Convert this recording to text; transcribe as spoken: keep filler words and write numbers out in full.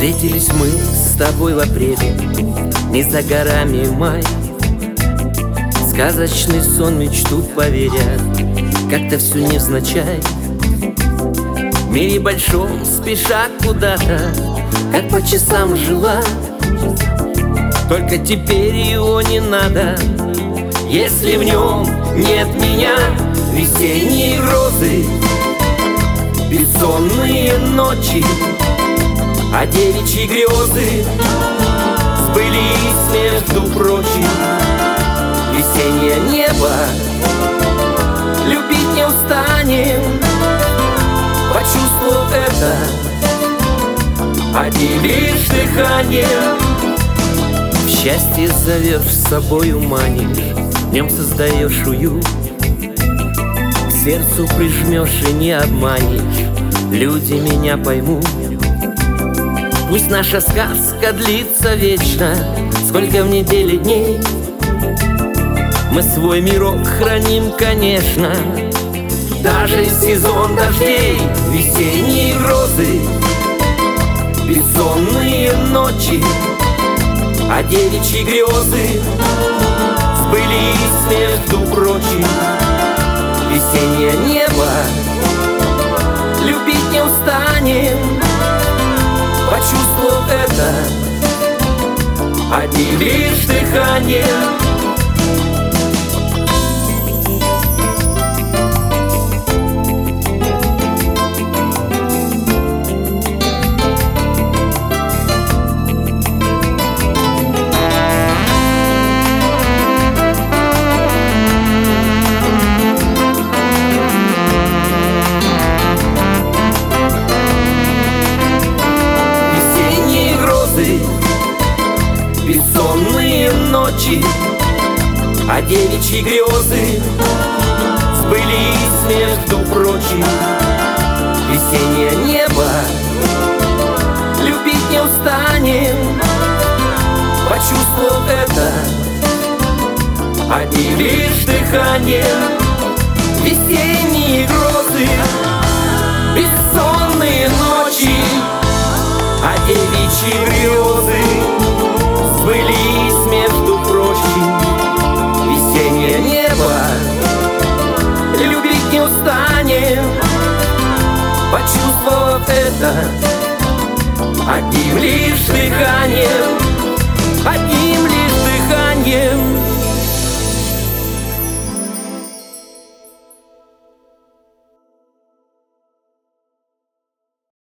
Встретились мы с тобой в апреле, не за горами май. Сказочный сон, мечту поверят, как-то все невзначай. В мире большом спеша куда-то, как по часам жила. Только теперь его не надо, если в нем нет меня. Весенние грозы, бессонные ночи, а девичьи грезы сбылись между прочим. Весеннее небо любить не устанем, почувствовав это одним лишь дыханием. В счастье зовешь, с собою манишь, в нем создаешь уют, к сердцу прижмешь и не обманешь, люди меня поймут. Пусть наша сказка длится вечно, сколько в неделе дней, мы свой мирок храним, конечно, даже в сезон дождей. Весенние грозы, бессонные ночи, а девичьи грезы сбылись между прочим. Весеннее небо любить не устанем, почувствовав это одним лишь дыханием. Бессонные ночи, а девичьи грезы сбылись между прочим. Весеннее небо любить не устанем, почувствовав это одним лишь дыханием. Весенние грозы, бессонные ночи, а девичьи грезы сбылись между прочим. Весеннее небо любить не устанем, почувствовав это одним лишь дыханием.